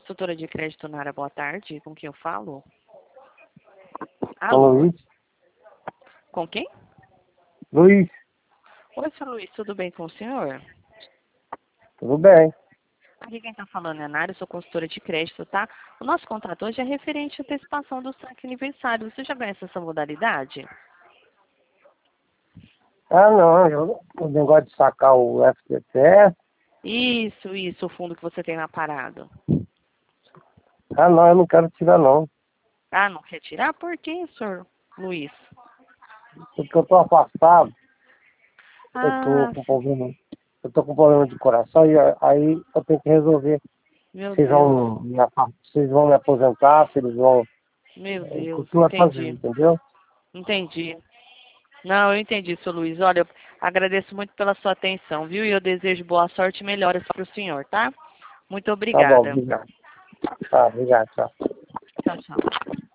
consultora de crédito Nara, boa tarde. Com quem eu falo? Com Alô? Luiz. Com quem? Luiz, Oi, seu Luiz, tudo bem com o senhor? tudo bem? Aqui quem está falando é a Nara, eu sou consultora de crédito, tá? O nosso contrato hoje é referente à antecipação do saque aniversário. Você já conhece essa modalidade? Ah, não, o negócio de sacar o FGTS. Isso, o fundo que você tem na parada. Ah, não, eu não quero tirar, não. Ah, não quer tirar? Por quê, senhor Luiz? Porque eu tô afastado, eu tô Ah, com problema. Eu tô com problema de coração e aí eu tenho que resolver. meu Vocês Deus, vocês vão me aposentar, se eles vão. meu O que Deus, tu vai fazer, entendi, entendeu? entendi. Não, eu entendi, seu Luiz. Olha, eu agradeço muito pela sua atenção, viu? E eu desejo boa sorte e melhoras para o senhor, tá? Muito Tá bom, obrigada. obrigado. Tá, obrigado, tchau. Tchau, tchau.